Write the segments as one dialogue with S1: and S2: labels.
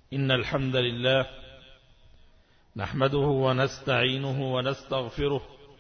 S1: إن الحمد لله نحمده ونستعينه ونستغفره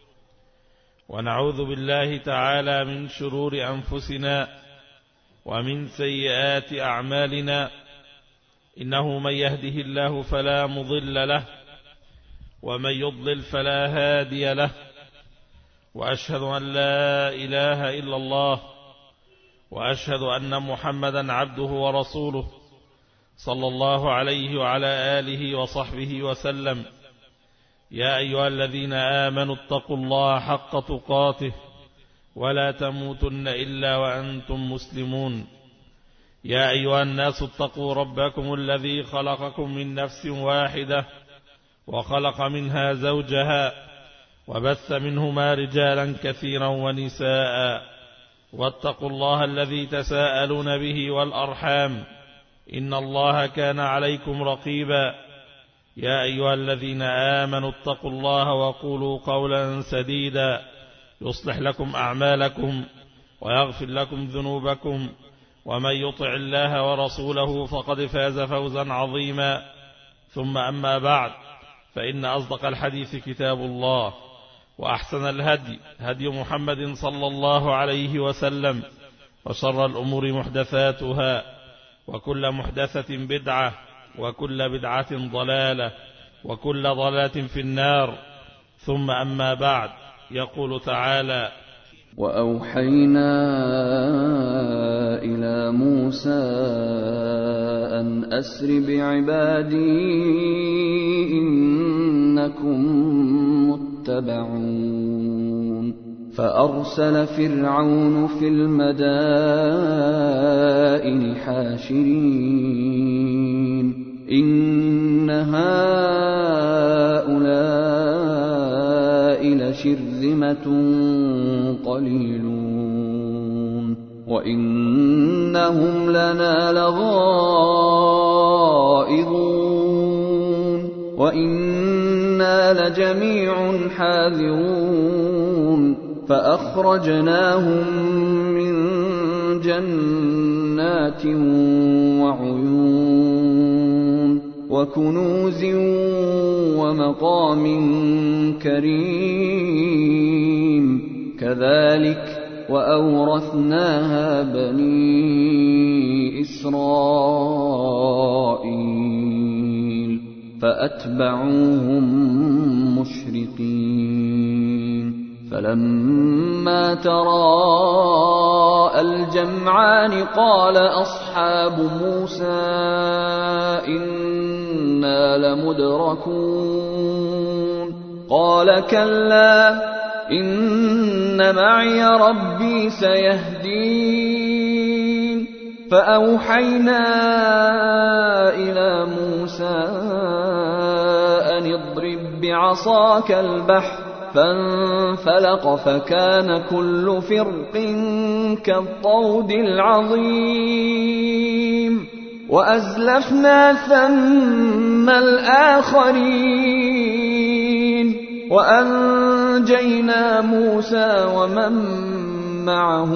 S1: ونعوذ بالله تعالى من شرور أنفسنا ومن سيئات أعمالنا. إنه من يهده الله فلا مضل له ومن يضلل فلا هادي له، وأشهد أن لا إله إلا الله وأشهد أن محمدا عبده ورسوله صلى الله عليه وعلى آله وصحبه وسلم. يا أيها الذين آمنوا اتقوا الله حق تقاته ولا تموتن إلا وأنتم مسلمون. يا أيها الناس اتقوا ربكم الذي خلقكم من نفس واحدة وخلق منها زوجها وبث منهما رجالا كثيرا ونساء، واتقوا الله الذي تساءلون به والأرحام إن الله كان عليكم رقيبا. يا أيها الذين آمنوا اتقوا الله وقولوا قولا سديدا يصلح لكم أعمالكم ويغفر لكم ذنوبكم، ومن يطع الله ورسوله فقد فاز فوزا عظيما. ثم أما بعد، فإن أصدق الحديث كتاب الله، وأحسن الهدي هدي محمد صلى الله عليه وسلم، وشر الأمور محدثاتها، وكل محدثة بدعة، وكل بدعة ضلالة، وكل ضلالة في النار. ثم أما بعد، يقول تعالى:
S2: وأوحينا إلى موسى أن أسر بعبادي إنكم متبعون. فأرسل فرعون في المدائن حاشرين إن هؤلاء لشرذمة قليلون وإنهم لنا لغائظون وإنا لجميع حاذرون. فأخرجناهم من جنات وعيون وكنوز ومقام كريم. كذلك وأورثناها بني إسرائيل فأتبعوهم مشرقين. فلما تراءى الجمعان قال أصحاب موسى إنا لمدركون. قال كلا إن معي ربي سيهدين. فأوحينا إلى موسى أن اضرب بعصاك البحر فانفلق فكان كل فرق كالطود العظيم. وأزلفنا ثم الآخرين وأنجينا موسى ومن معه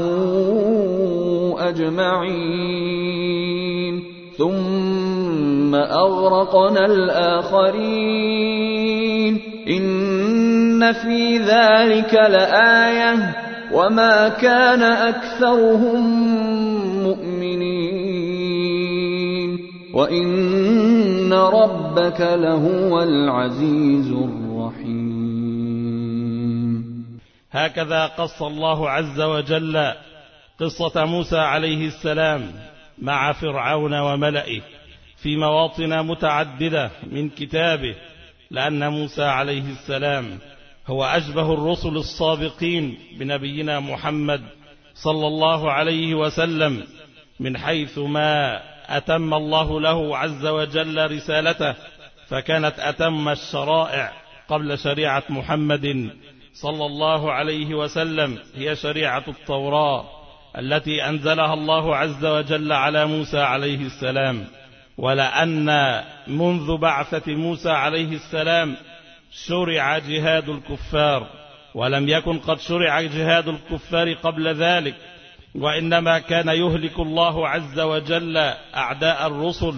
S2: أجمعين ثم أغرقنا الآخرين. إن في ذلك لآية وما كان أكثرهم مؤمنين وإن ربك لهو العزيز الرحيم.
S1: هكذا قص الله عز وجل قصة موسى عليه السلام مع فرعون وملئه في مواطن متعددة من كتابه، لأن موسى عليه السلام هو أشبه الرسل السابقين بنبينا محمد صلى الله عليه وسلم، من حيث ما أتم الله له عز وجل رسالته، فكانت أتم الشرائع قبل شريعة محمد صلى الله عليه وسلم هي شريعة التوراة التي أنزلها الله عز وجل على موسى عليه السلام. ولأن منذ بعثة موسى عليه السلام شرع جهاد الكفار، ولم يكن قد شرع جهاد الكفار قبل ذلك، وإنما كان يهلك الله عز وجل أعداء الرسل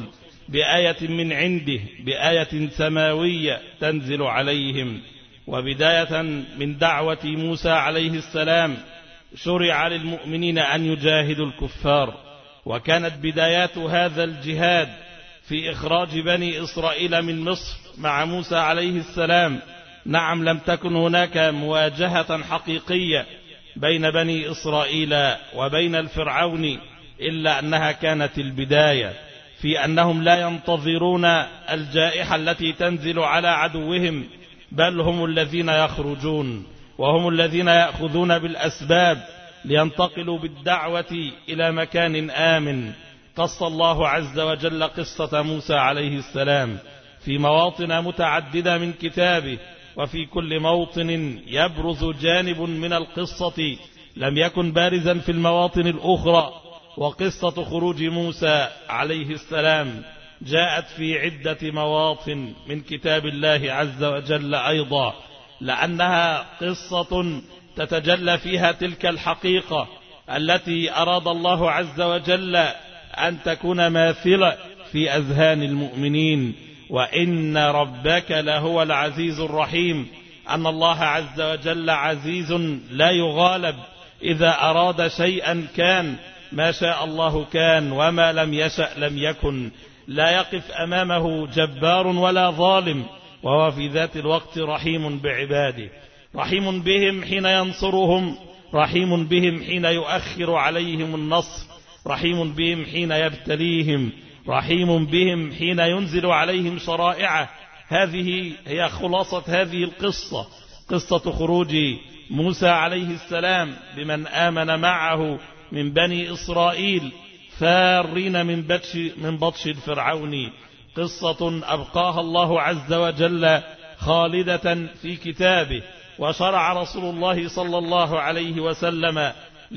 S1: بآية من عنده، بآية سماوية تنزل عليهم. وبداية من دعوة موسى عليه السلام شرع للمؤمنين أن يجاهدوا الكفار، وكانت بدايات هذا الجهاد في إخراج بني إسرائيل من مصر مع موسى عليه السلام. نعم، لم تكن هناك مواجهة حقيقية بين بني إسرائيل وبين الفرعون، إلا أنها كانت البداية في أنهم لا ينتظرون الجائحة التي تنزل على عدوهم، بل هم الذين يخرجون وهم الذين يأخذون بالأسباب لينتقلوا بالدعوة إلى مكان آمن. قص الله عز وجل قصة موسى عليه السلام في مواطن متعددة من كتابه، وفي كل موطن يبرز جانب من القصة لم يكن بارزا في المواطن الأخرى. وقصة خروج موسى عليه السلام جاءت في عدة مواطن من كتاب الله عز وجل أيضا، لأنها قصة تتجلى فيها تلك الحقيقة التي أراد الله عز وجل أن تكون ماثلة في أذهان المؤمنين. وإن ربك لهو العزيز الرحيم، أن الله عز وجل عزيز لا يغالب، إذا أراد شيئا كان، ما شاء الله كان، وما لم يشأ لم يكن. لا يقف أمامه جبار ولا ظالم، وهو في ذات الوقت رحيم بعباده، رحيم بهم حين ينصرهم، رحيم بهم حين يؤخر عليهم النصر، رحيم بهم حين يبتليهم، رحيم بهم حين ينزل عليهم شرائعه. هذه هي خلاصة هذه القصة، قصة خروج موسى عليه السلام بمن آمن معه من بني إسرائيل فارين من بطش الفرعون. قصة أبقاها الله عز وجل خالدة في كتابه، وشرع رسول الله صلى الله عليه وسلم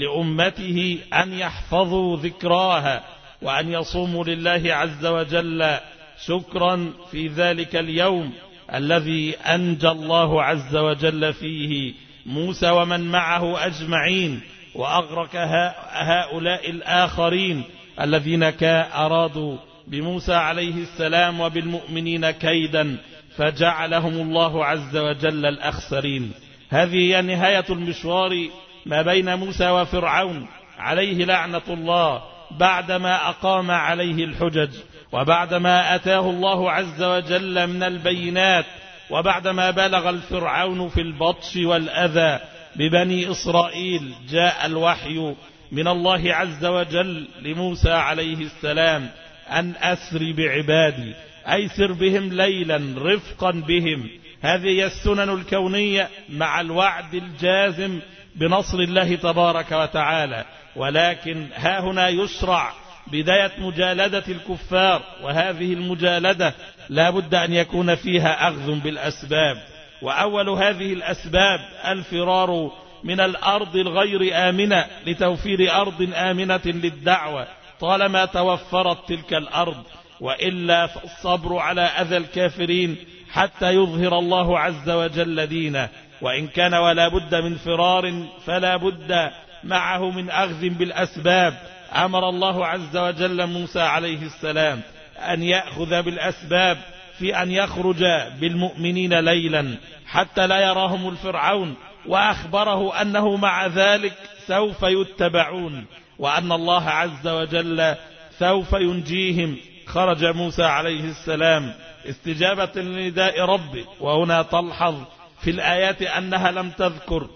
S1: لأمته أن يحفظوا ذكراها، وأن يصوموا لله عز وجل شكرا في ذلك اليوم الذي أنجى الله عز وجل فيه موسى ومن معه أجمعين، وأغرق هؤلاء الآخرين الذين أرادوا بموسى عليه السلام وبالمؤمنين كيدا، فجعلهم الله عز وجل الأخسرين. هذه هي نهاية المشوار ما بين موسى وفرعون عليه لعنة الله، بعدما أقام عليه الحجج، وبعدما أتاه الله عز وجل من البينات، وبعدما بلغ الفرعون في البطش والأذى ببني إسرائيل، جاء الوحي من الله عز وجل لموسى عليه السلام أن أسر بعبادي، أي سر بهم ليلا رفقا بهم. هذه هي السنن الكونية مع الوعد الجازم بنصر الله تبارك وتعالى. ولكن ها هنا يشرع بداية مجالدة الكفار، وهذه المجالدة لا بد أن يكون فيها أخذ بالأسباب، وأول هذه الأسباب الفرار من الأرض الغير آمنة لتوفير أرض آمنة للدعوة طالما توفرت تلك الأرض، وإلا فالصبر على أذى الكافرين حتى يظهر الله عز وجل دينه. وإن كان ولا بد من فرار فلا بد معه من أخذ بالأسباب. أمر الله عز وجل موسى عليه السلام أن يأخذ بالأسباب في أن يخرج بالمؤمنين ليلا حتى لا يراهم الفرعون، وأخبره أنه مع ذلك سوف يتبعون، وأن الله عز وجل سوف ينجيهم. خرج موسى عليه السلام استجابة لنداء ربه. وهنا تلحظ في الآيات أنها لم تذكر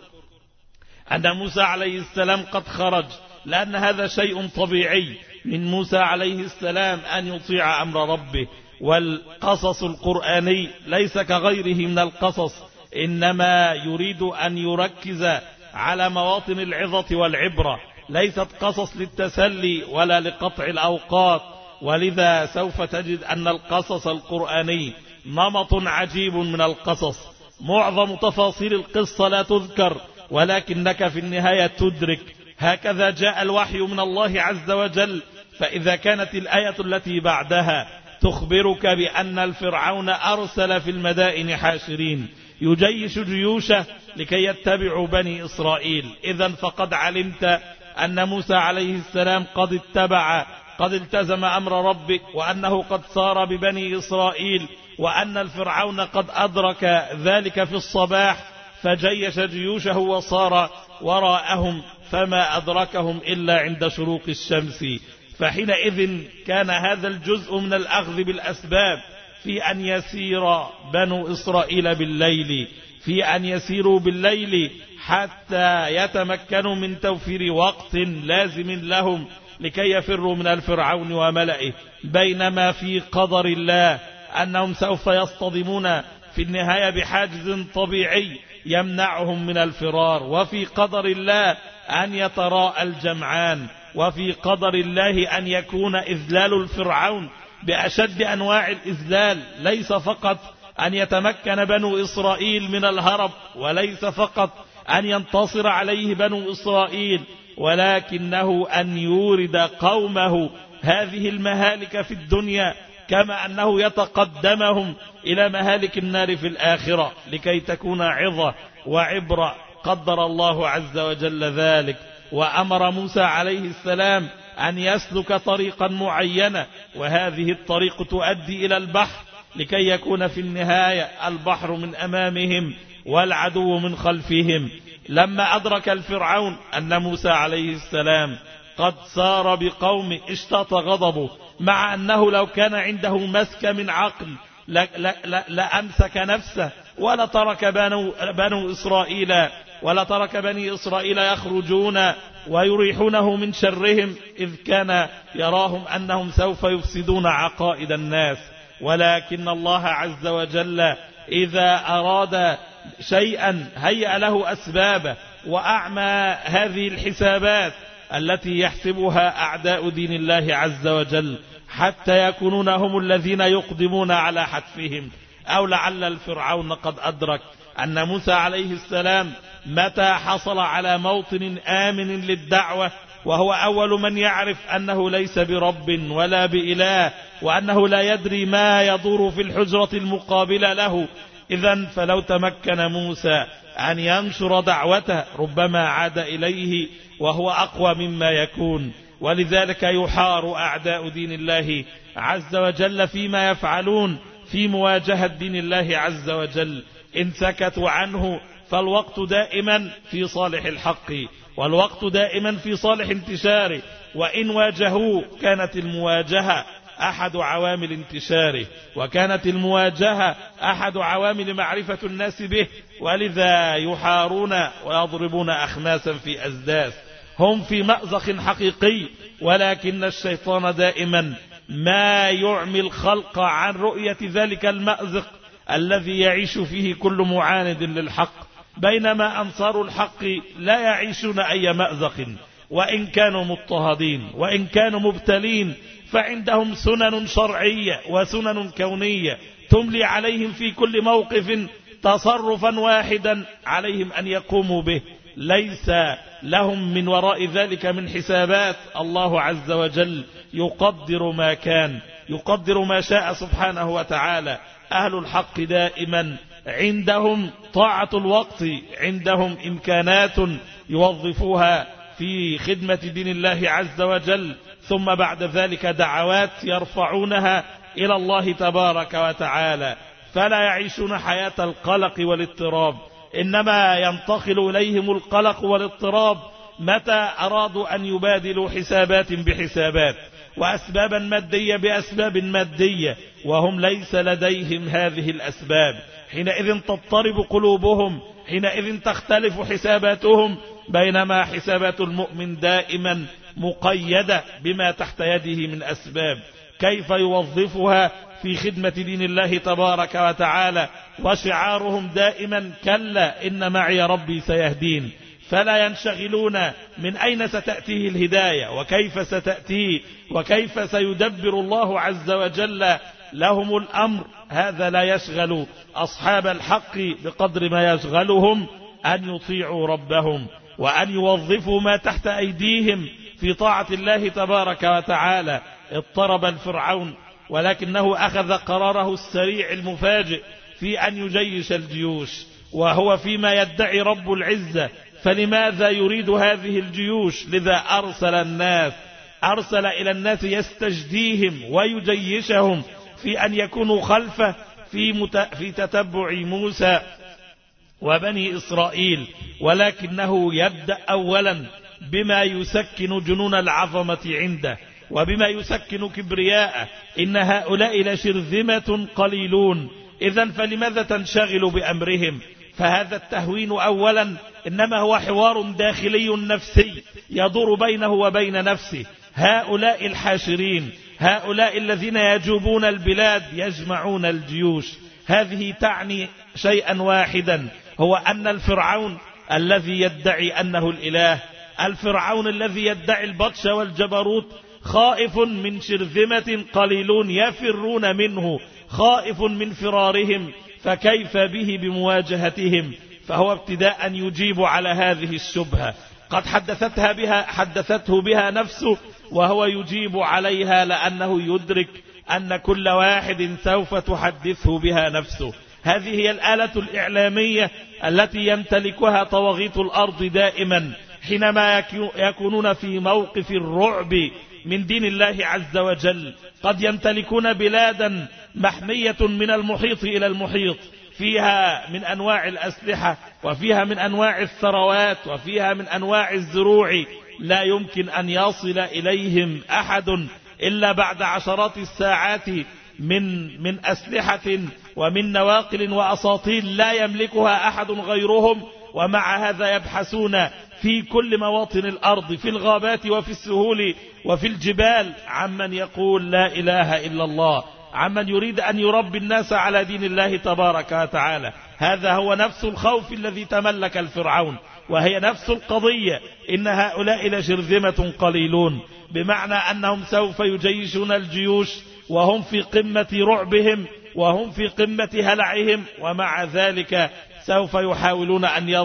S1: أن موسى عليه السلام قد خرج، لأن هذا شيء طبيعي من موسى عليه السلام أن يطيع أمر ربه. والقصص القرآني ليس كغيره من القصص، إنما يريد أن يركز على مواطن العظة والعبرة، ليست قصص للتسلي ولا لقطع الأوقات. ولذا سوف تجد أن القصص القرآني نمط عجيب من القصص، معظم تفاصيل القصة لا تذكر، ولكنك في النهاية تدرك هكذا جاء الوحي من الله عز وجل. فإذا كانت الآية التي بعدها تخبرك بأن الفرعون أرسل في المدائن حاشرين يجيش جيوشه لكي يتبعوا بني إسرائيل، إذن فقد علمت أن موسى عليه السلام قد اتبع قد التزم أمر ربه، وأنه قد سار ببني إسرائيل، وأن الفرعون قد أدرك ذلك في الصباح فجيش جيوشه وصار وراءهم، فما أدركهم إلا عند شروق الشمس. فحينئذ كان هذا الجزء من الأخذ بالأسباب في أن يسير بنو إسرائيل بالليل، في أن يسيروا بالليل حتى يتمكنوا من توفير وقت لازم لهم لكي يفروا من الفرعون وملئه، بينما في قدر الله أنهم سوف يصطدمون في النهاية بحاجز طبيعي يمنعهم من الفرار، وفي قدر الله أن يتراءى الجمعان، وفي قدر الله أن يكون إذلال الفرعون بأشد أنواع الإذلال، ليس فقط أن يتمكن بنو إسرائيل من الهرب، وليس فقط أن ينتصر عليه بنو إسرائيل، ولكنه أن يورد قومه هذه المهالك في الدنيا، كما أنه يتقدمهم إلى مهالك النار في الآخرة، لكي تكون عظة وعبرة. قدر الله عز وجل ذلك، وأمر موسى عليه السلام أن يسلك طريقا معينة، وهذه الطريق تؤدي إلى البحر، لكي يكون في النهاية البحر من أمامهم والعدو من خلفهم. لما أدرك الفرعون أن موسى عليه السلام قد سار بقوم اشتاط غضبه، مع أنه لو كان عنده مسك من عقل لأمسك نفسه ولا ترك بني إسرائيل يخرجون ويريحونه من شرهم، إذ كان يراهم أنهم سوف يفسدون عقائد الناس. ولكن الله عز وجل إذا أراد شيئا هيأ له أسبابه، وأعمى هذه الحسابات التي يحسبها أعداء دين الله عز وجل، حتى يكونون هم الذين يقدمون على حتفهم. أو لعل الفرعون قد أدرك أن موسى عليه السلام متى حصل على موطن آمن للدعوة، وهو أول من يعرف أنه ليس برب ولا بإله، وأنه لا يدري ما يدور في الحجرة المقابلة له، إذن فلو تمكن موسى أن ينشر دعوته ربما عاد إليه وهو أقوى مما يكون. ولذلك يحار أعداء دين الله عز وجل فيما يفعلون في مواجهة دين الله عز وجل. إن سكتوا عنه فالوقت دائما في صالح الحق، والوقت دائما في صالح انتشاره، وإن واجهوه كانت المواجهة أحد عوامل انتشاره، وكانت المواجهة أحد عوامل معرفة الناس به. ولذا يحارون ويضربون أخماسا في أزداس، هم في مأزق حقيقي، ولكن الشيطان دائما ما يعمي الخلق عن رؤية ذلك المأزق الذي يعيش فيه كل معاند للحق، بينما أنصار الحق لا يعيشون أي مأزق، وإن كانوا مضطهدين وإن كانوا مبتلين، فعندهم سنن شرعية وسنن كونية تملي عليهم في كل موقف تصرفا واحدا عليهم أن يقوموا به، ليس لهم من وراء ذلك من حسابات. الله عز وجل يقدر ما كان، يقدر ما شاء سبحانه وتعالى. أهل الحق دائما عندهم طاعة الوقت، عندهم إمكانات يوظفوها في خدمة دين الله عز وجل، ثم بعد ذلك دعوات يرفعونها إلى الله تبارك وتعالى، فلا يعيشون حياة القلق والاضطراب، إنما ينتقل إليهم القلق والاضطراب متى أرادوا أن يبادلوا حسابات بحسابات، وأسبابا مادية بأسباب مادية، وهم ليس لديهم هذه الأسباب. حينئذ تضطرب قلوبهم، حينئذ تختلف حساباتهم، بينما حسابات المؤمن دائما مقيدة بما تحت يده من أسباب، كيف يوظفها في خدمة دين الله تبارك وتعالى. وشعارهم دائما كلا إن معي ربي سيهدين، فلا ينشغلون من أين ستأتيه الهداية وكيف ستأتيه وكيف سيدبر الله عز وجل لهم الأمر. هذا لا يشغل أصحاب الحق بقدر ما يشغلهم أن يطيعوا ربهم وأن يوظفوا ما تحت أيديهم في طاعة الله تبارك وتعالى. اضطرب الفرعون، ولكنه أخذ قراره السريع المفاجئ في أن يجيش الجيوش، وهو فيما يدعي رب العزة، فلماذا يريد هذه الجيوش؟ لذا أرسل الناس أرسل إلى الناس يستجديهم ويجيشهم في أن يكونوا خلفه في تتبع موسى وبني إسرائيل، ولكنه يبدأ أولا بما يسكن جنون العظمة عنده وبما يسكن كبرياءه. إن هؤلاء لشرذمة قليلون، إذن فلماذا تنشغل بأمرهم؟ فهذا التهوين أولا إنما هو حوار داخلي نفسي يدور بينه وبين نفسه. هؤلاء الحاشرين، هؤلاء الذين يجوبون البلاد يجمعون الجيوش، هذه تعني شيئا واحدا، هو أن الفرعون الذي يدعي أنه الإله، الفرعون الذي يدعي البطش والجبروت، خائف من شرذمة قليلون يفرون منه، خائف من فرارهم، فكيف به بمواجهتهم؟ فهو ابتداء يجيب على هذه الشبهة قد حدثته بها نفسه، وهو يجيب عليها لأنه يدرك أن كل واحد سوف تحدثه بها نفسه. هذه هي الآلة الإعلامية التي يمتلكها طواغيت الأرض دائما حينما يكونون في موقف الرعب من دين الله عز وجل. قد يمتلكون بلادا محمية من المحيط إلى المحيط، فيها من أنواع الأسلحة وفيها من أنواع الثروات وفيها من أنواع الزروع، لا يمكن أن يصل إليهم أحد إلا بعد عشرات الساعات من أسلحة ومن نواقل وأساطيل لا يملكها أحد غيرهم. ومع هذا يبحثون في كل مواطن الأرض، في الغابات وفي السهول وفي الجبال، عمن يقول لا إله إلا الله، عمن يريد أن يربي الناس على دين الله تبارك وتعالى. هذا هو نفس الخوف الذي تملك الفرعون، وهي نفس القضية. إن هؤلاء لشرذمة قليلون، بمعنى أنهم سوف يجيشون الجيوش وهم في قمة رعبهم وهم في قمة هلعهم، ومع ذلك سوف يحاولون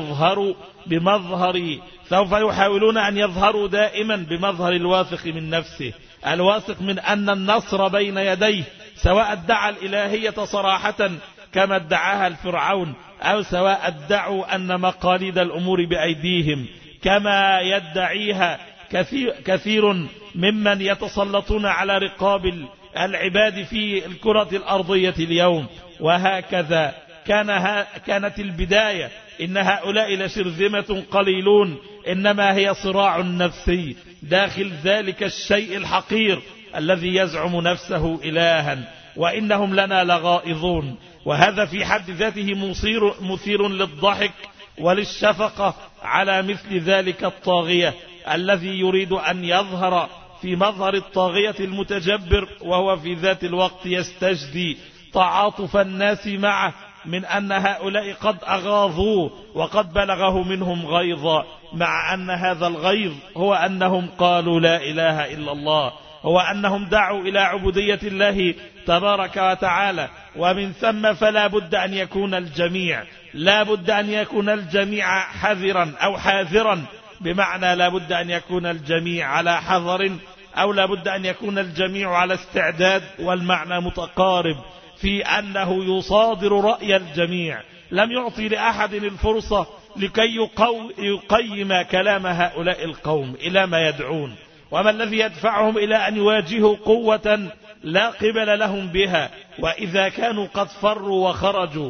S1: أن يظهروا دائما بمظهر الواثق من نفسه، الواثق من أن النصر بين يديه، سواء ادعى الإلهية صراحة كما ادعاها الفرعون، أو سواء ادعوا أن مقاليد الأمور بأيديهم كما يدعيها كثير ممن يتسلطون على رقاب العباد في الكرة الأرضية اليوم. وهكذا كانت البداية. إن هؤلاء لشرذمة قليلون، إنما هي صراع نفسي داخل ذلك الشيء الحقير الذي يزعم نفسه إلها، وإنهم لنا لغائظون. وهذا في حد ذاته مثير للضحك وللشفقة على مثل ذلك الطاغية الذي يريد أن يظهر في مظهر الطاغية المتجبر، وهو في ذات الوقت يستجدي تعاطف الناس معه من أن هؤلاء قد أغاظوه وقد بلغه منهم غيظا، مع أن هذا الغيظ هو أنهم قالوا لا إله إلا الله، هو أنهم دعوا إلى عبودية الله تبارك وتعالى. ومن ثم فلا بد أن يكون الجميع، لا بد أن يكون الجميع حذرا أو حاذرا، بمعنى لا بد أن يكون الجميع على حذر، أو لا بد أن يكون الجميع على استعداد، والمعنى متقارب في أنه يصادر رأي الجميع. لم يعطي لأحد الفرصة لكي يقيم كلام هؤلاء القوم إلى ما يدعون، وما الذي يدفعهم إلى أن يواجهوا قوة لا قبل لهم بها. وإذا كانوا قد فروا وخرجوا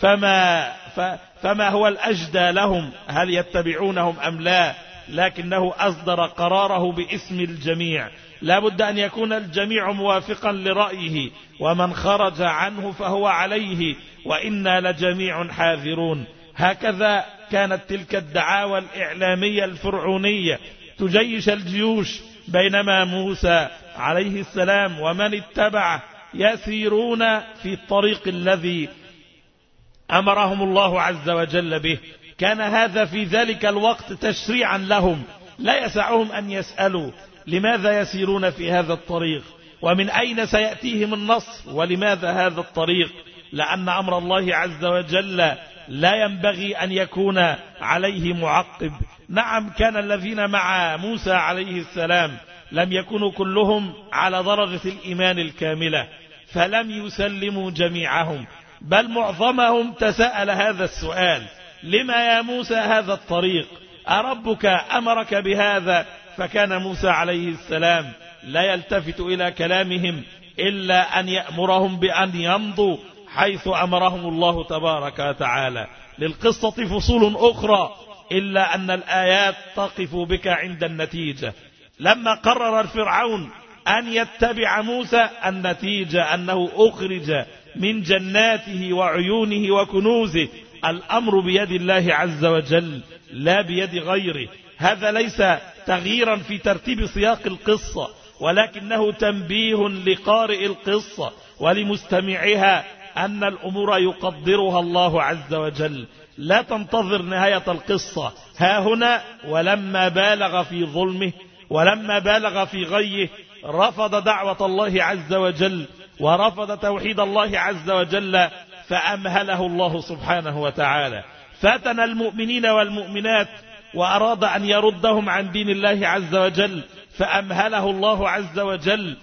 S1: فما هو الأجدى لهم؟ هل يتبعونهم أم لا؟ لكنه أصدر قراره باسم الجميع. لا بد أن يكون الجميع موافقا لرأيه، ومن خرج عنه فهو عليه، وإنا لجميع حاذرون. هكذا كانت تلك الدعاوى الإعلامية الفرعونية تجيش الجيوش، بينما موسى عليه السلام ومن اتبعه يسيرون في الطريق الذي أمرهم الله عز وجل به. كان هذا في ذلك الوقت تشريعا لهم، لا يسعهم أن يسألوا لماذا يسيرون في هذا الطريق، ومن أين سيأتيهم النصر، ولماذا هذا الطريق؟ لأن أمر الله عز وجل لا ينبغي أن يكون عليه معقب. نعم، كان الذين مع موسى عليه السلام لم يكونوا كلهم على درجة الإيمان الكاملة، فلم يسلموا جميعهم، بل معظمهم تساءل هذا السؤال: لما يا موسى هذا الطريق؟ أربك أمرك بهذا فكان موسى عليه السلام لا يلتفت إلى كلامهم إلا أن يأمرهم بأن يمضوا حيث أمرهم الله تبارك وتعالى. للقصة فصول أخرى إلا أن الآيات تقف بك عند النتيجة. لما قرر الفرعون أن يتبع موسى، النتيجة أنه أخرج من جناته وعيونه وكنوزه. الأمر بيد الله عز وجل لا بيد غيره. هذا ليس تغييرا في ترتيب سياق القصة، ولكنه تنبيه لقارئ القصة ولمستمعها أن الأمور يقدرها الله عز وجل. لا تنتظر نهاية القصة ها هنا. ولما بالغ في ظلمه ولما بالغ في غيه رفض دعوة الله عز وجل ورفض توحيد الله عز وجل، فأمهله الله سبحانه وتعالى. فتن المؤمنين والمؤمنات وأراد أن يردهم عن دين الله عز وجل، فأمهله الله عز وجل.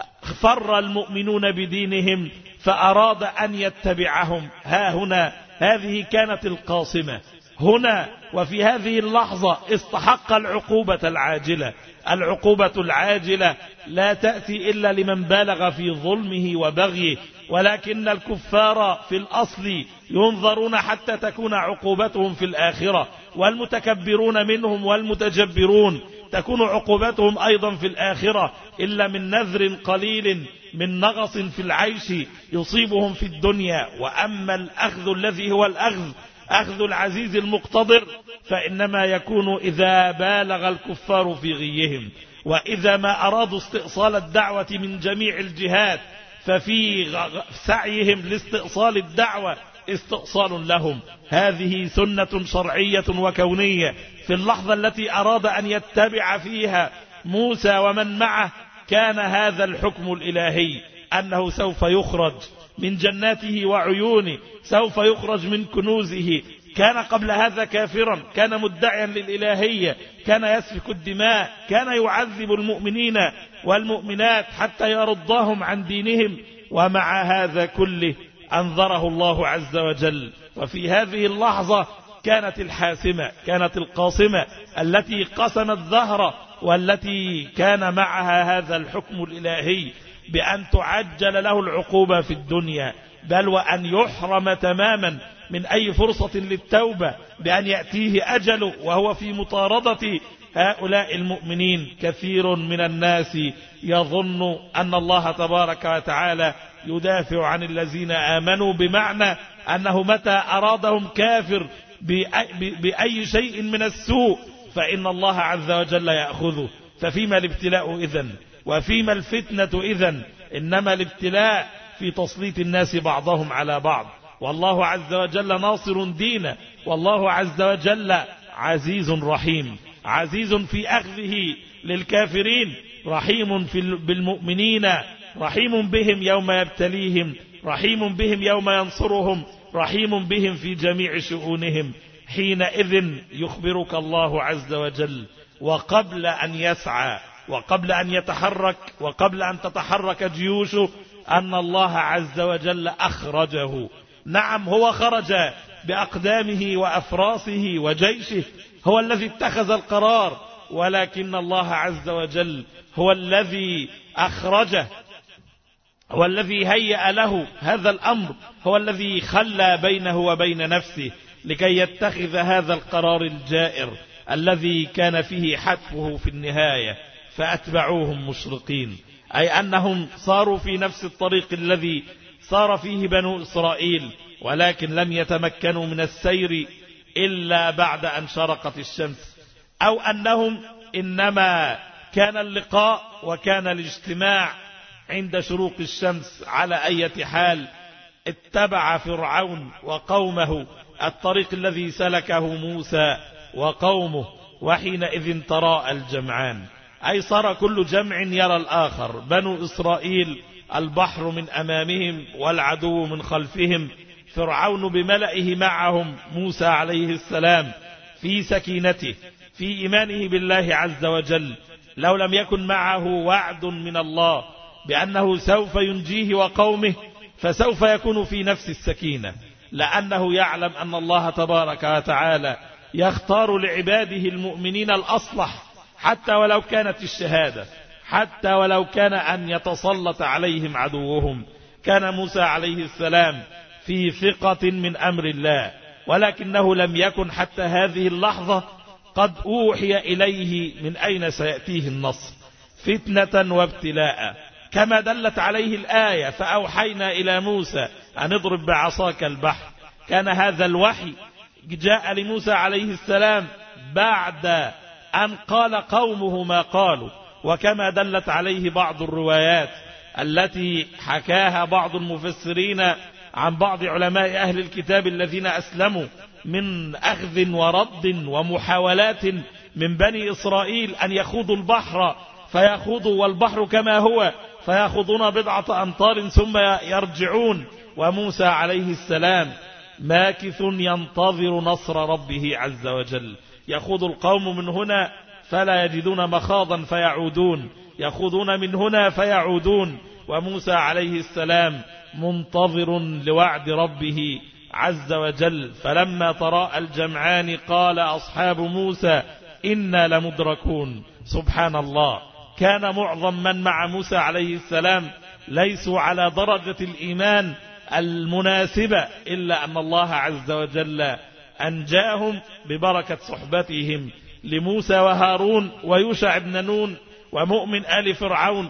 S1: فر المؤمنون بدينهم فأراد أن يتبعهم. ها هنا هذه كانت القاصمة هنا، وفي هذه اللحظة استحق العقوبة العاجلة. العقوبة العاجلة لا تأتي إلا لمن بالغ في ظلمه وبغيه، ولكن الكفار في الأصل ينظرون حتى تكون عقوبتهم في الآخرة، والمتكبرون منهم والمتجبرون تكون عقوبتهم أيضا في الآخرة، إلا من نذر قليل من نغص في العيش يصيبهم في الدنيا. وأما الأخذ الذي هو أخذ العزيز المقتدر فإنما يكون إذا بالغ الكفار في غيهم، وإذا ما أرادوا استئصال الدعوة من جميع الجهات ففي سعيهم لاستئصال الدعوة استئصال لهم. هذه سنة شرعية وكونية. في اللحظة التي أراد أن يتبع فيها موسى ومن معه كان هذا الحكم الإلهي، أنه سوف يخرج من جناته وعيونه، سوف يخرج من كنوزه. كان قبل هذا كافرا، كان مدعيا للإلهية، كان يسفك الدماء، كان يعذب المؤمنين والمؤمنات حتى يردهم عن دينهم، ومع هذا كله أنذره الله عز وجل. وفي هذه اللحظة كانت الحاسمة، كانت القاصمة التي قسمت الظهر، والتي كان معها هذا الحكم الإلهي بأن تعجل له العقوبة في الدنيا، بل وأن يحرم تماما من أي فرصة للتوبة، بأن يأتيه أجله وهو في مطاردة هؤلاء المؤمنين. كثير من الناس يظن أن الله تبارك وتعالى يدافع عن الذين آمنوا، بمعنى أنه متى أرادهم كافر بأي شيء من السوء فإن الله عز وجل يأخذه. ففيما الابتلاء إذن؟ وفيما الفتنة إذن؟ إنما الابتلاء في تسليط الناس بعضهم على بعض، والله عز وجل ناصر دينه، والله عز وجل عزيز رحيم. عزيز في أخذه للكافرين، رحيم بالمؤمنين، رحيم بهم يوم يبتليهم، رحيم بهم يوم ينصرهم، رحيم بهم في جميع شؤونهم. حينئذ يخبرك الله عز وجل وقبل أن يسعى وقبل أن يتحرك وقبل أن تتحرك جيوشه أن الله عز وجل أخرجه. نعم، هو خرج بأقدامه وأفراسه وجيشه، هو الذي اتخذ القرار، ولكن الله عز وجل هو الذي أخرجه، هو الذي هيأ له هذا الأمر، هو الذي خلى بينه وبين نفسه لكي يتخذ هذا القرار الجائر الذي كان فيه حتفه في النهاية. فأتبعوهم مشرقين، أي أنهم صاروا في نفس الطريق الذي صار فيه بنو إسرائيل، ولكن لم يتمكنوا من السير إلا بعد أن شرقت الشمس، أو أنهم إنما كان اللقاء وكان الاجتماع عند شروق الشمس. على أي حال اتبع فرعون وقومه الطريق الذي سلكه موسى وقومه، وحينئذ تراءى الجمعان، أي صار كل جمع يرى الآخر. بنو إسرائيل البحر من أمامهم والعدو من خلفهم، فرعون بملئه معهم، موسى عليه السلام في سكينته في إيمانه بالله عز وجل. لو لم يكن معه وعد من الله بأنه سوف ينجيه وقومه فسوف يكون في نفس السكينة، لأنه يعلم أن الله تبارك وتعالى يختار لعباده المؤمنين الأصلح، حتى ولو كانت الشهادة، حتى ولو كان أن يتسلط عليهم عدوهم. كان موسى عليه السلام في ثقة من أمر الله، ولكنه لم يكن حتى هذه اللحظة قد أوحي إليه من أين سيأتيه النصر، فتنة وابتلاء، كما دلت عليه الآية: فأوحينا إلى موسى أن اضرب بعصاك البحر. كان هذا الوحي جاء لموسى عليه السلام بعد أن قال قومه ما قالوا، وكما دلت عليه بعض الروايات التي حكاها بعض المفسرين عن بعض علماء أهل الكتاب الذين أسلموا من أخذ ورد ومحاولات من بني إسرائيل أن يخوضوا البحر فيخوضوا والبحر كما هو، فيخوضون بضعة أمتار ثم يرجعون، وموسى عليه السلام ماكث ينتظر نصر ربه عز وجل. يخوض القوم من هنا فلا يجدون مخاضا فيعودون، يخوضون من هنا فيعودون، وموسى عليه السلام منتظر لوعد ربه عز وجل. فلما تراءى الجمعان قال أصحاب موسى إنا لمدركون. سبحان الله، كان معظم من مع موسى عليه السلام ليسوا على درجة الإيمان المناسبة، إلا أن الله عز وجل أنجاهم ببركة صحبتهم لموسى وهارون ويوشع بن نون ومؤمن آل فرعون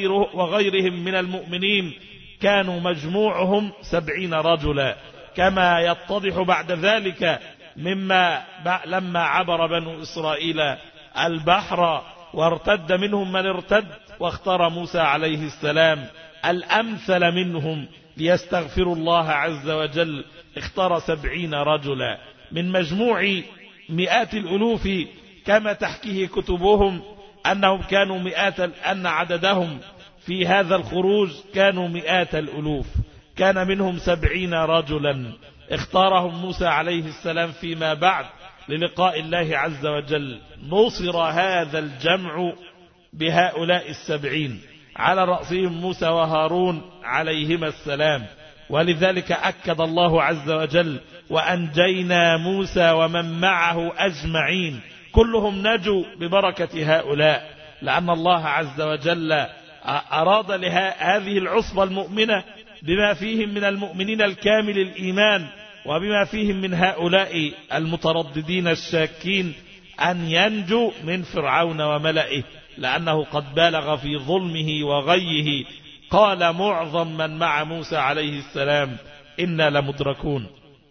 S1: وغيرهم من المؤمنين. كانوا مجموعهم 70 رجلا، كما يتضح بعد ذلك مما لما عبر بنو إسرائيل البحر وارتد منهم من ارتد، واختار موسى عليه السلام الأمثل منهم ليستغفروا الله عز وجل. اختار 70 رجلا من مجموع مئات الألوف، كما تحكيه كتبهم أنهم كانوا أن عددهم في هذا الخروج كانوا مئات الألوف. كان منهم 70 رجلا اختارهم موسى عليه السلام فيما بعد للقاء الله عز وجل. نصر هذا الجمع بهؤلاء 70 على رأسهم موسى وهارون عليهما السلام. ولذلك أكد الله عز وجل: وأنجينا موسى ومن معه أجمعين. كلهم نجوا ببركة هؤلاء، لأن الله عز وجل أراد لهذه العصبة المؤمنة بما فيهم من المؤمنين الكامل الإيمان وبما فيهم من هؤلاء المترددين الشاكين أن ينجوا من فرعون وملئه، لأنه قد بالغ في ظلمه وغيه. قال معظم من مع موسى عليه السلام إنا لمدركون،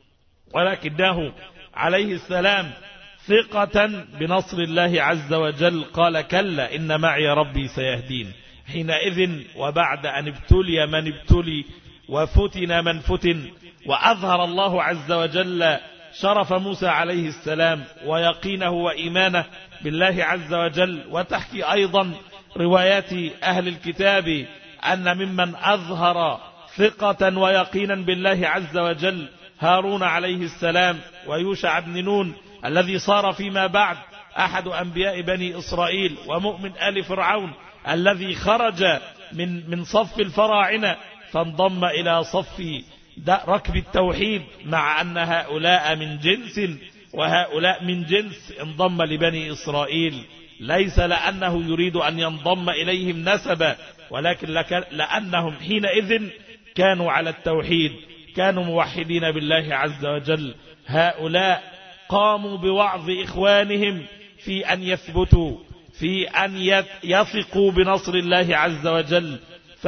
S1: ولكنه عليه السلام ثقة بنصر الله عز وجل قال: كلا إن معي ربي سيهدين. حينئذ وبعد أن ابتلي من ابتلي وفتن من فتن، وأظهر الله عز وجل شرف موسى عليه السلام ويقينه وإيمانه بالله عز وجل. وتحكي أيضا روايات أهل الكتاب أن ممن أظهر ثقة ويقينا بالله عز وجل هارون عليه السلام ويوشع بن نون الذي صار فيما بعد أحد أنبياء بني إسرائيل، ومؤمن آل فرعون الذي خرج من صف الفراعنة فانضم إلى صف ركب التوحيد، مع أن هؤلاء من جنس وهؤلاء من جنس. انضم لبني إسرائيل ليس لأنه يريد أن ينضم إليهم نسبا، ولكن لأنهم حينئذ كانوا على التوحيد، كانوا موحدين بالله عز وجل. هؤلاء قاموا بوعظ إخوانهم في أن يثبتوا، في أن يثقوا بنصر الله عز وجل.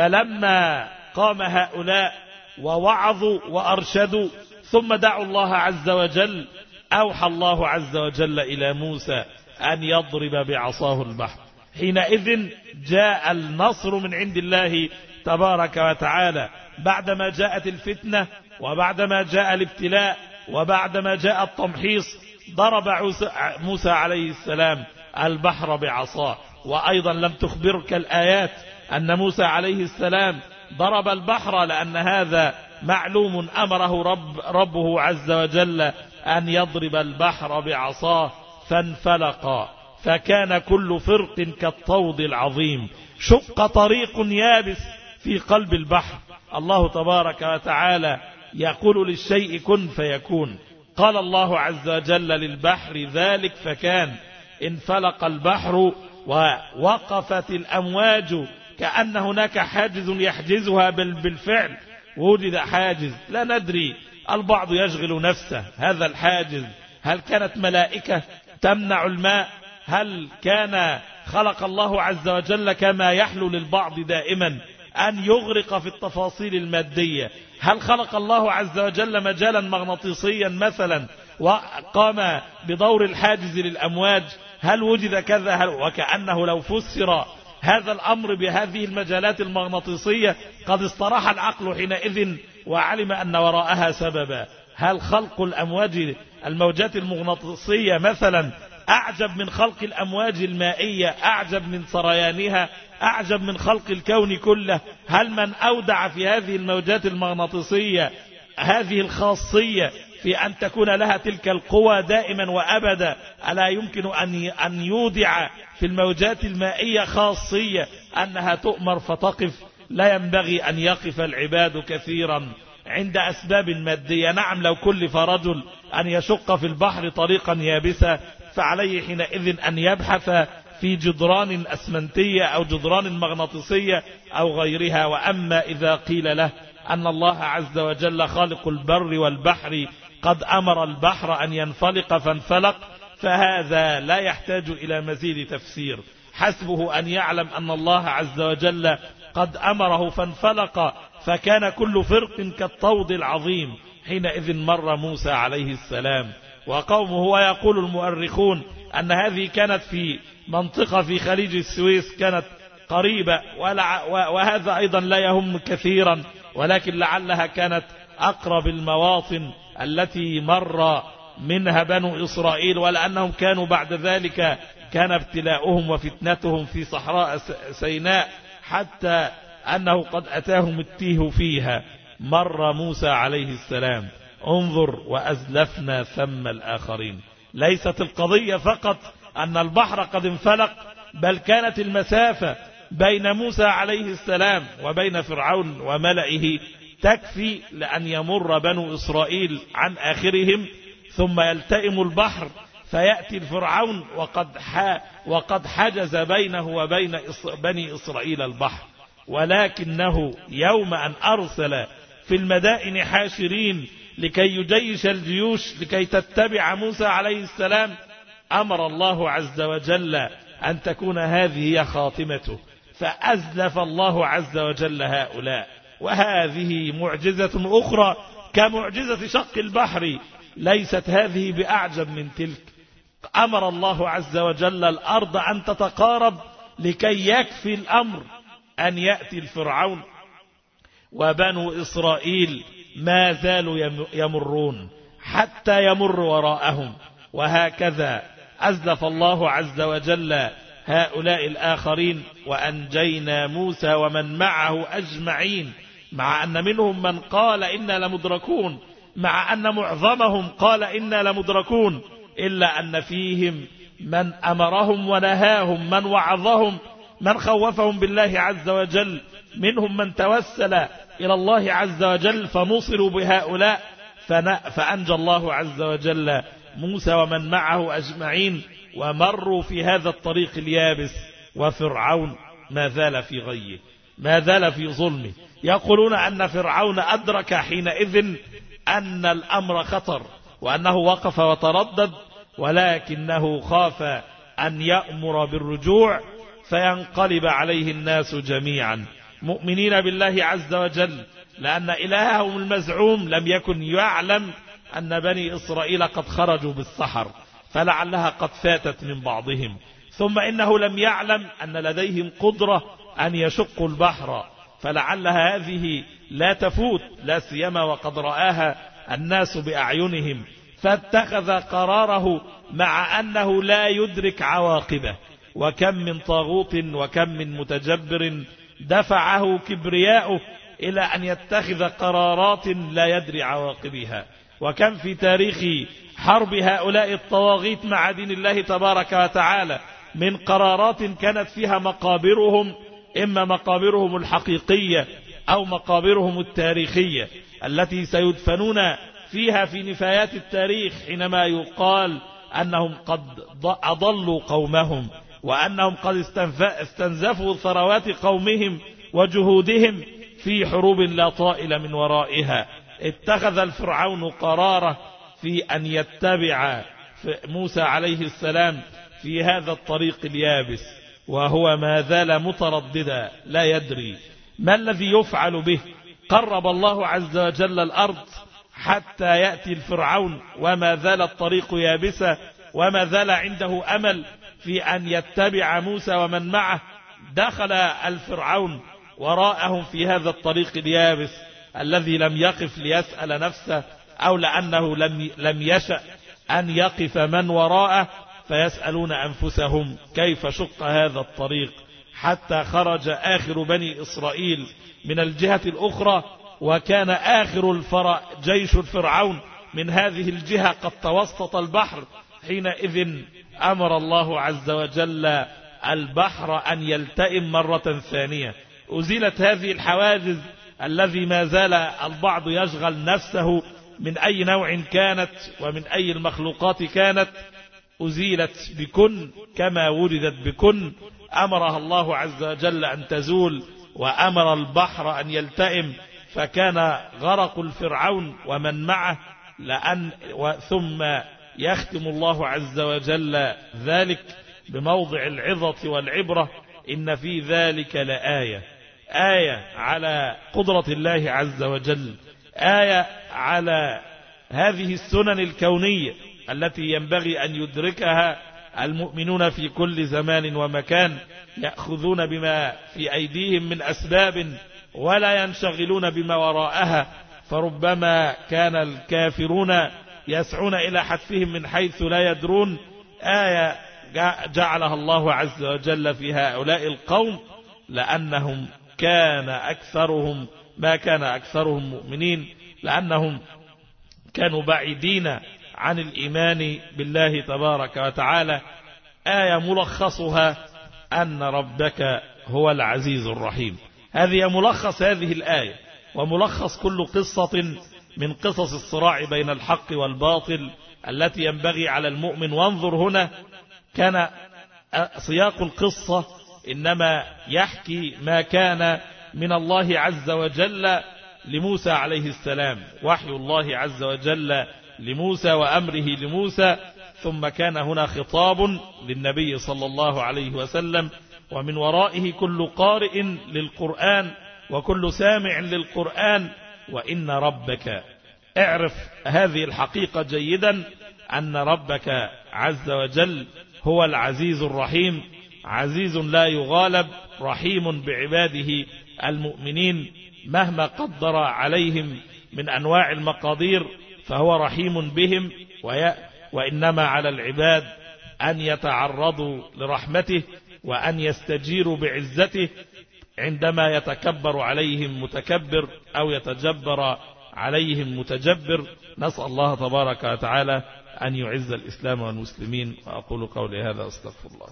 S1: فلما قام هؤلاء ووعظوا وأرشدوا ثم دعوا الله عز وجل، أوحى الله عز وجل إلى موسى أن يضرب بعصاه البحر. حينئذ جاء النصر من عند الله تبارك وتعالى، بعدما جاءت الفتنة وبعدما جاء الابتلاء وبعدما جاء التمحيص. ضرب موسى عليه السلام البحر بعصاه. وأيضا لم تخبرك الآيات أن موسى عليه السلام ضرب البحر، لأن هذا معلوم أمره ربه عز وجل أن يضرب البحر بعصاه فانفلق، فكان كل فرق كالطود العظيم. شق طريق يابس في قلب البحر. الله تبارك وتعالى يقول للشيء كن فيكون. قال الله عز وجل للبحر ذلك فكان. انفلق البحر ووقفت الأمواج كأن هناك حاجز يحجزها، بل بالفعل وجد حاجز لا ندري. البعض يشغل نفسه هذا الحاجز هل كانت ملائكة تمنع الماء؟ هل كان خلق الله عز وجل كما يحلو للبعض دائما أن يغرق في التفاصيل المادية؟ هل خلق الله عز وجل مجالا مغناطيسيا مثلا وقام بدور الحاجز للأمواج؟ هل وجد كذا؟ وكأنه لو فسر هذا الأمر بهذه المجالات المغناطيسية قد استراح العقل حينئذ وعلم أن وراءها سببا. هل خلق الموجات المغناطيسية مثلا أعجب من خلق الأمواج المائية؟ أعجب من سريانها؟ أعجب من خلق الكون كله؟ هل من أودع في هذه الموجات المغناطيسية هذه الخاصية في أن تكون لها تلك القوى دائما وأبدا ألا يمكن أن يودع في الموجات المائية خاصية أنها تؤمر فتقف؟ لا ينبغي أن يقف العباد كثيرا عند أسباب مادية. نعم، لو كلف رجل أن يشق في البحر طريقا يابسا فعليه حينئذ أن يبحث في جدران أسمنتية أو جدران مغناطيسية أو غيرها. وأما إذا قيل له أن الله عز وجل خالق البر والبحر قد أمر البحر أن ينفلق فانفلق، فهذا لا يحتاج إلى مزيد تفسير، حسبه أن يعلم أن الله عز وجل قد أمره فانفلق، فكان كل فرق كالطود العظيم. حينئذ مر موسى عليه السلام وقومه، ويقول المؤرخون أن هذه كانت في منطقة في خليج السويس كانت قريبة، وهذا أيضا لا يهم كثيرا، ولكن لعلها كانت أقرب المواطن التي مر منها بنو إسرائيل، ولأنهم كانوا بعد ذلك كان ابتلاؤهم وفتنتهم في صحراء سيناء حتى أنه قد أتاهم التيه فيها. مر موسى عليه السلام، انظر وأزلفنا ثم الآخرين. ليست القضية فقط أن البحر قد انفلق، بل كانت المسافة بين موسى عليه السلام وبين فرعون وملئه تكفي لأن يمر بنو إسرائيل عن آخرهم ثم يلتئم البحر فيأتي الفرعون وقد حجز بينه وبين بني إسرائيل البحر. ولكنه يوم أن أرسل في المدائن حاشرين لكي يجيش الجيوش لكي تتبع موسى عليه السلام، أمر الله عز وجل أن تكون هذه هي خاتمته، فأزلف الله عز وجل هؤلاء. وهذه معجزة أخرى كمعجزة شق البحر، ليست هذه بأعجب من تلك. أمر الله عز وجل الأرض أن تتقارب لكي يكفي الأمر أن يأتي الفرعون وبنو إسرائيل ما زالوا يمرون حتى يمر وراءهم. وهكذا أزلف الله عز وجل هؤلاء الآخرين، وأنجينا موسى ومن معه أجمعين، مع أن منهم من قال إنا لمدركون، مع أن معظمهم قال إنا لمدركون، إلا أن فيهم من أمرهم ونهاهم، من وعظهم، من خوفهم بالله عز وجل، منهم من توسل إلى الله عز وجل فنصروا بهؤلاء، فأنجى الله عز وجل موسى ومن معه أجمعين ومروا في هذا الطريق اليابس. وفرعون ما زال في غيه، ما زال في ظلمه. يقولون أن فرعون أدرك حينئذ أن الأمر خطر وأنه وقف وتردد، ولكنه خاف أن يأمر بالرجوع فينقلب عليه الناس جميعا مؤمنين بالله عز وجل، لأن إلههم المزعوم لم يكن يعلم أن بني إسرائيل قد خرجوا بالسحر، فلعلها قد فاتت من بعضهم. ثم إنه لم يعلم أن لديهم قدرة أن يشقوا البحر، فلعل هذه لا تفوت، لا سيما وقد رآها الناس بأعينهم، فاتخذ قراره مع أنه لا يدرك عواقبه. وكم من طاغوت وكم من متجبر دفعه كبرياؤه إلى أن يتخذ قرارات لا يدري عواقبها. وكم في تاريخ حرب هؤلاء الطواغيت مع دين الله تبارك وتعالى من قرارات كانت فيها مقابرهم، إما مقابرهم الحقيقية أو مقابرهم التاريخية التي سيدفنون فيها في نفايات التاريخ، حينما يقال أنهم قد أضلوا قومهم، وأنهم قد استنزفوا ثروات قومهم وجهودهم في حروب لا طائل من ورائها. اتخذ الفرعون قراره في أن يتبع موسى عليه السلام في هذا الطريق اليابس، وهو ما زال مترددا لا يدري ما الذي يفعل به. قرب الله عز وجل الأرض حتى يأتي الفرعون وما زال الطريق يابسا، وما زال عنده أمل في أن يتبع موسى ومن معه. دخل الفرعون وراءهم في هذا الطريق اليابس الذي لم يقف ليسأل نفسه، أو لأنه لم يشأ أن يقف من وراءه، فيسألون أنفسهم كيف شق هذا الطريق، حتى خرج آخر بني إسرائيل من الجهة الأخرى، وكان آخر جيش الفرعون من هذه الجهة قد توسط البحر. حينئذ أمر الله عز وجل البحر أن يلتئم مرة ثانية. أزيلت هذه الحواجز الذي ما زال البعض يشغل نفسه من أي نوع كانت ومن أي المخلوقات كانت، أزيلت بكن كما ولدت بكن. أمرها الله عز وجل أن تزول، وأمر البحر أن يلتئم، فكان غرق الفرعون ومن معه. ثم يختم الله عز وجل ذلك بموضع العظة والعبرة: إن في ذلك لآية، آية على قدرة الله عز وجل، آية على هذه السنن الكونية التي ينبغي أن يدركها المؤمنون في كل زمان ومكان، يأخذون بما في أيديهم من أسباب ولا ينشغلون بما وراءها. فربما كان الكافرون يسعون إلى حتفهم من حيث لا يدرون. آية جعلها الله عز وجل في هؤلاء القوم، لأنهم ما كان أكثرهم مؤمنين، لأنهم كانوا بعيدين عن الإيمان بالله تبارك وتعالى. آية ملخصها أن ربك هو العزيز الرحيم. هذه ملخص هذه الآية، وملخص كل قصة من قصص الصراع بين الحق والباطل التي ينبغي على المؤمن. وانظر هنا، كان سياق القصة إنما يحكي ما كان من الله عز وجل لموسى عليه السلام، وحي الله عز وجل لموسى وأمره لموسى. ثم كان هنا خطاب للنبي صلى الله عليه وسلم، ومن ورائه كل قارئ للقرآن وكل سامع للقرآن. وإن ربك، اعرف هذه الحقيقة جيدا، أن ربك عز وجل هو العزيز الرحيم، عزيز لا يغالب، رحيم بعباده المؤمنين مهما قدر عليهم من أنواع المقادير، فهو رحيم بهم. وإنما على العباد أن يتعرضوا لرحمته وأن يستجيروا بعزته عندما يتكبر عليهم متكبر أو يتجبر عليهم متجبر. نسأل الله تبارك وتعالى أن يعز الإسلام والمسلمين. وأقول قولي هذا أستغفر الله.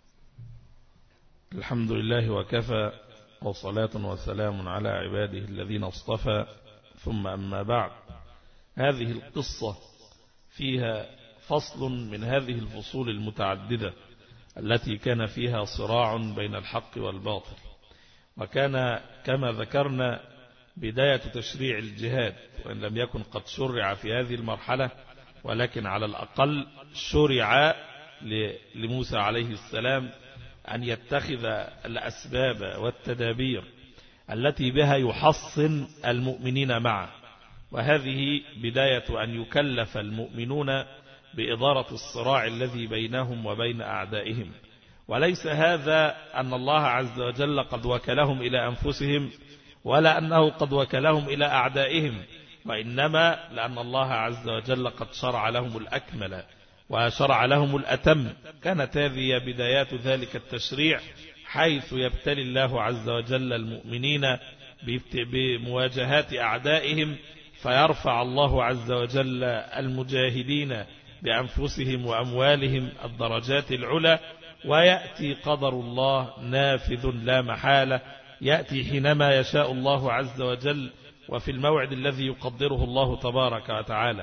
S1: الحمد لله وكفى، وصلاة وسلام على عباده الذين اصطفى، ثم أما بعد. هذه القصة فيها فصل من هذه الفصول المتعددة التي كان فيها صراع بين الحق والباطل، وكان كما ذكرنا بداية تشريع الجهاد، وإن لم يكن قد شرع في هذه المرحلة، ولكن على الأقل شرع لموسى عليه السلام أن يتخذ الأسباب والتدابير التي بها يحصن المؤمنين معه. وهذه بداية أن يكلف المؤمنون بإدارة الصراع الذي بينهم وبين أعدائهم. وليس هذا أن الله عز وجل قد وكلهم إلى أنفسهم، ولا أنه قد وكلهم إلى أعدائهم، وإنما لأن الله عز وجل قد شرع لهم الأكمل وشرع لهم الأتم. كانت هذه بدايات ذلك التشريع، حيث يبتلي الله عز وجل المؤمنين بمواجهات أعدائهم، فيرفع الله عز وجل المجاهدين بأنفسهم وأموالهم الدرجات العلى، ويأتي قدر الله نافذ لا محالة، يأتي حينما يشاء الله عز وجل وفي الموعد الذي يقدره الله تبارك وتعالى.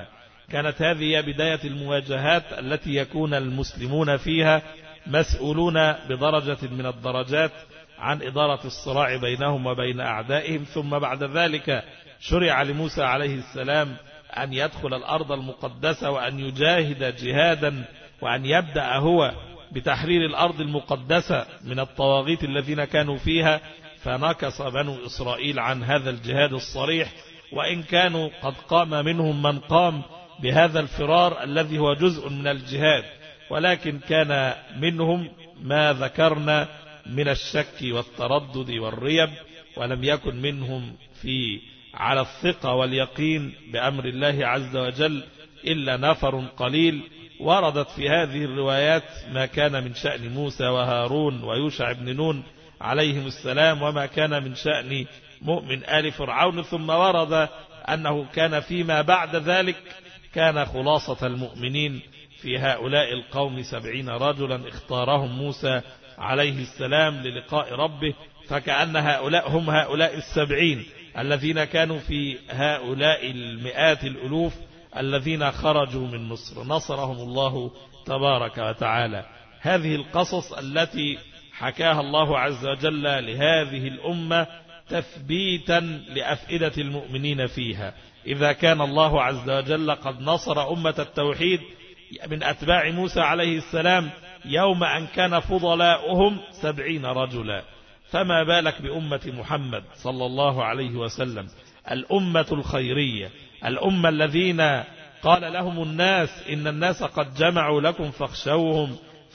S1: كانت هذه هي بداية المواجهات التي يكون المسلمون فيها مسؤولون بدرجة من الدرجات عن إدارة الصراع بينهم وبين أعدائهم. ثم بعد ذلك شرع لموسى عليه السلام أن يدخل الأرض المقدسة وأن يجاهد جهادا وأن يبدأ هو بتحرير الأرض المقدسة من الطواغيت الذين كانوا فيها. فنكص بنو إسرائيل عن هذا الجهاد الصريح، وإن كانوا قد قام منهم من قام بهذا الفرار الذي هو جزء من الجهاد، ولكن كان منهم ما ذكرنا من الشك والتردد والريب، ولم يكن منهم على الثقة واليقين بأمر الله عز وجل إلا نفر قليل. وردت في هذه الروايات ما كان من شأن موسى وهارون ويوشع بن نون عليهم السلام، وما كان من شأن مؤمن آل فرعون. ثم ورد أنه كان فيما بعد ذلك كان خلاصة المؤمنين في هؤلاء القوم 70 رجلا اختارهم موسى عليه السلام للقاء ربه، فكأن هؤلاء هم هؤلاء 70 الذين كانوا في هؤلاء المئات الألوف الذين خرجوا من مصر، نصرهم الله تبارك وتعالى. هذه القصص التي حكاها الله عز وجل لهذه الأمة تثبيتا لأفئدة المؤمنين فيها. إذا كان الله عز وجل قد نصر أمة التوحيد من أتباع موسى عليه السلام يوم أن كان فضلاؤهم 70 رجلا، فما بالك بأمة محمد صلى الله عليه وسلم، الأمة الخيرية، الأمة الذين قال لهم الناس إن الناس قد جمعوا لكم فاخشوهم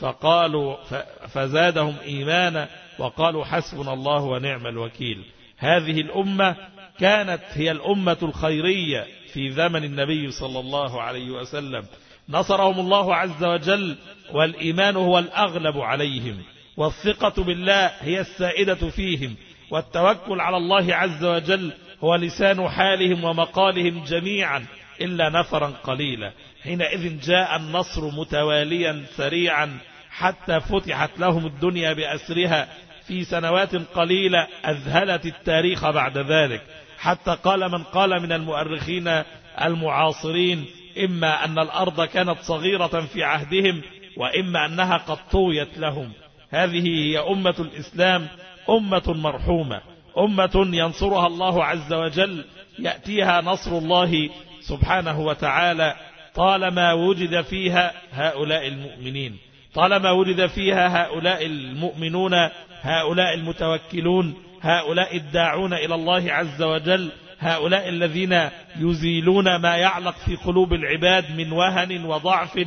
S1: فزادهم إيمانا وقالوا حسبنا الله ونعم الوكيل. هذه الأمة كانت هي الأمة الخيرية في زمن النبي صلى الله عليه وسلم، نصرهم الله عز وجل، والإيمان هو الأغلب عليهم، والثقة بالله هي السائدة فيهم، والتوكل على الله عز وجل هو لسان حالهم ومقالهم جميعا إلا نفرا قليلا. حينئذ جاء النصر متواليا سريعا حتى فتحت لهم الدنيا بأسرها في سنوات قليلة أذهلت التاريخ بعد ذلك، حتى قال من قال من المؤرخين المعاصرين إما أن الأرض كانت صغيرة في عهدهم، وإما أنها قد طويت لهم. هذه هي أمة الإسلام، أمة مرحومة، أمة ينصرها الله عز وجل، يأتيها نصر الله سبحانه وتعالى طالما وجد فيها هؤلاء المؤمنين، طالما وجد فيها هؤلاء المؤمنون، هؤلاء المتوكلون، هؤلاء الداعون إلى الله عز وجل، هؤلاء الذين يزيلون ما يعلق في قلوب العباد من وهن وضعف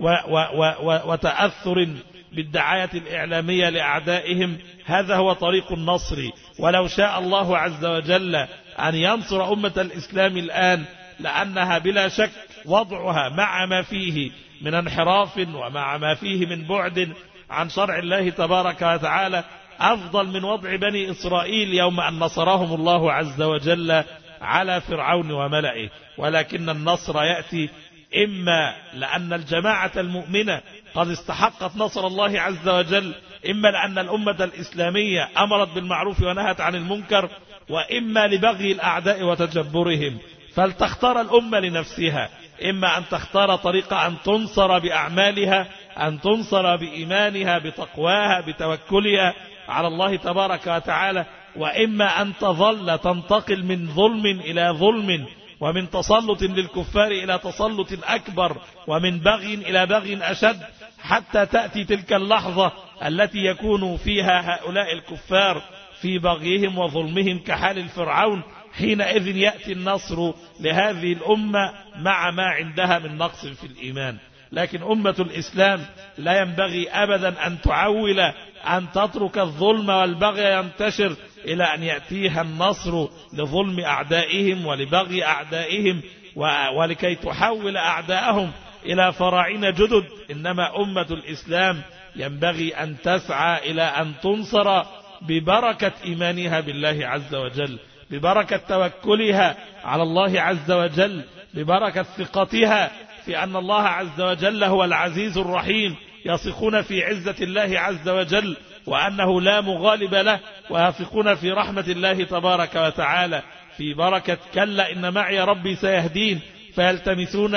S1: وتأثر بالدعاية الإعلامية لأعدائهم. هذا هو طريق النصر. ولو شاء الله عز وجل أن ينصر أمة الإسلام الآن لأنها بلا شك وضعها مع ما فيه من انحراف ومع ما فيه من بعد عن شرع الله تبارك وتعالى أفضل من وضع بني إسرائيل يوم أن نصرهم الله عز وجل على فرعون وملئه. ولكن النصر يأتي إما لأن الجماعة المؤمنة قد استحقت نصر الله عز وجل، إما لأن الأمة الإسلامية أمرت بالمعروف ونهت عن المنكر، وإما لبغي الأعداء وتجبرهم. فلتختار الأمة لنفسها، إما أن تختار طريقة أن تنصر بأعمالها، أن تنصر بإيمانها بتقواها بتوكلها على الله تبارك وتعالى، وإما أن تظل تنتقل من ظلم إلى ظلم، ومن تسلط للكفار إلى تسلط أكبر، ومن بغي إلى بغي أشد، حتى تأتي تلك اللحظة التي يكون فيها هؤلاء الكفار في بغيهم وظلمهم كحال الفرعون. حينئذ يأتي النصر لهذه الأمة مع ما عندها من نقص في الإيمان. لكن أمة الإسلام لا ينبغي أبدا أن تعول، أن تترك الظلم والبغي ينتشر إلى أن يأتيها النصر لظلم أعدائهم ولبغي أعدائهم ولكي تحول أعدائهم إلى فراعنة جدد. إنما أمة الإسلام ينبغي أن تسعى إلى أن تنصر ببركة إيمانها بالله عز وجل، ببركة توكلها على الله عز وجل، ببركة ثقتها في أن الله عز وجل هو العزيز الرحيم، يثقون في عزة الله عز وجل وأنه لا مغالب له، ويثقون في رحمة الله تبارك وتعالى، في بركة كلا إن معي ربي سيهدين، فيلتمسون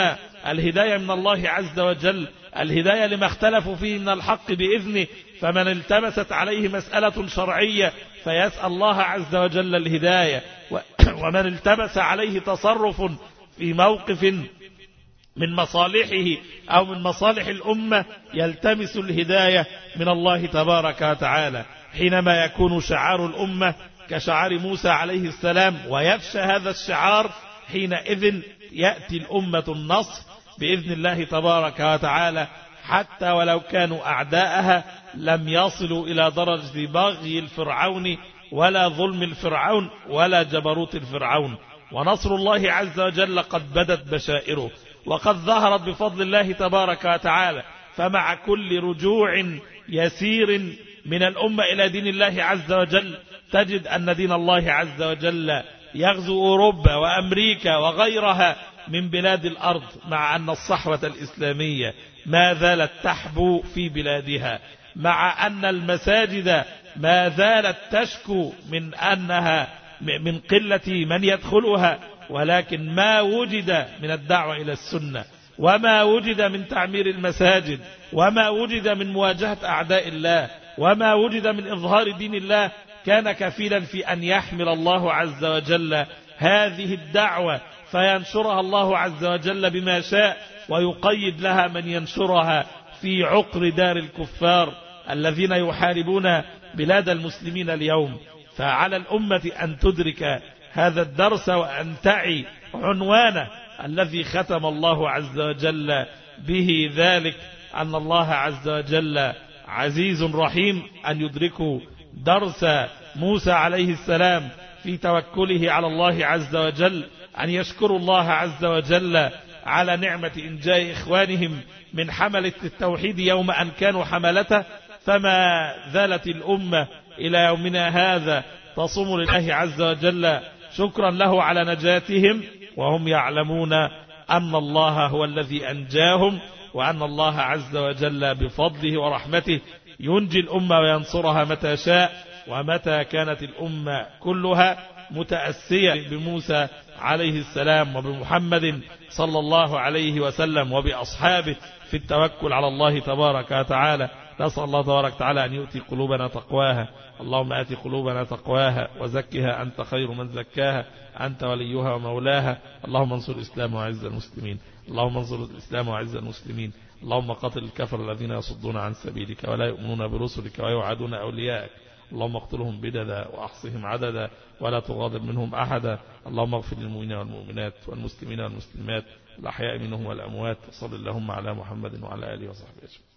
S1: الهداية من الله عز وجل، الهداية لما اختلفوا فيه من الحق بإذنه. فمن التمست عليه مسألة شرعية فيسأل الله عز وجل الهداية، ومن التمس عليه تصرف في موقف من مصالحه أو من مصالح الأمة يلتمس الهداية من الله تبارك وتعالى. حينما يكون شعار الأمة كشعار موسى عليه السلام ويفشى هذا الشعار، حينئذ يأتي الأمة النصر بإذن الله تبارك وتعالى، حتى ولو كانوا أعداءها لم يصلوا إلى درجة بغي الفرعون ولا ظلم الفرعون ولا جبروت الفرعون. ونصر الله عز وجل قد بدت بشائره وقد ظهرت بفضل الله تبارك وتعالى. فمع كل رجوع يسير من الأمة إلى دين الله عز وجل تجد أن دين الله عز وجل يغزو أوروبا وأمريكا وغيرها من بلاد الأرض، مع أن الصحوة الإسلامية ما زالت تحبو في بلادها، مع أن المساجد ما زالت تشكو من أنها من قلة من يدخلها، ولكن ما وجد من الدعوة إلى السنة وما وجد من تعمير المساجد وما وجد من مواجهة أعداء الله وما وجد من إظهار دين الله كان كفيلا في أن يحمل الله عز وجل هذه الدعوة فينشرها الله عز وجل بما شاء، ويقيد لها من ينشرها في عقر دار الكفار الذين يحاربون بلاد المسلمين اليوم. فعلى الأمة أن تدرك هذا الدرس وأن تعي عنوانه الذي ختم الله عز وجل به، ذلك أن الله عز وجل عزيز رحيم، أن يدركوا درس موسى عليه السلام في توكله على الله عز وجل، أن يشكروا الله عز وجل على نعمة إنجاء إخوانهم من حملة التوحيد يوم أن كانوا حملته. فما زالت الأمة إلى يومنا هذا تصوم لله عز وجل شكرا له على نجاتهم، وهم يعلمون أن الله هو الذي أنجاهم، وأن الله عز وجل بفضله ورحمته ينجي الأمة وينصرها متى شاء. ومتى كانت الأمة كلها متأسية بموسى عليه السلام وبمحمد صلى الله عليه وسلم وبأصحابه في التوكل على الله تبارك وتعالى، نسأل الله تبارك وتعالى أن يؤتي قلوبنا تقواها. اللهم آت قلوبنا تقواها وزكها أنت خير من زكاها، أنت وليها ومولاها. اللهم انصر الإسلام وعز المسلمين، اللهم انصر الإسلام وعز المسلمين. اللهم قاتل الكفر الذين يصدون عن سبيلك ولا يؤمنون برسلك ويوعدون أوليائك. اللهم اقتلهم بددا وأحصهم عددا ولا تغادر منهم أحدا. اللهم اغفر للمؤمنين والمؤمنات والمسلمين والمسلمات الأحياء منهم والأموات. صل اللهم على محمد وعلى آله وصحبه أجمعين.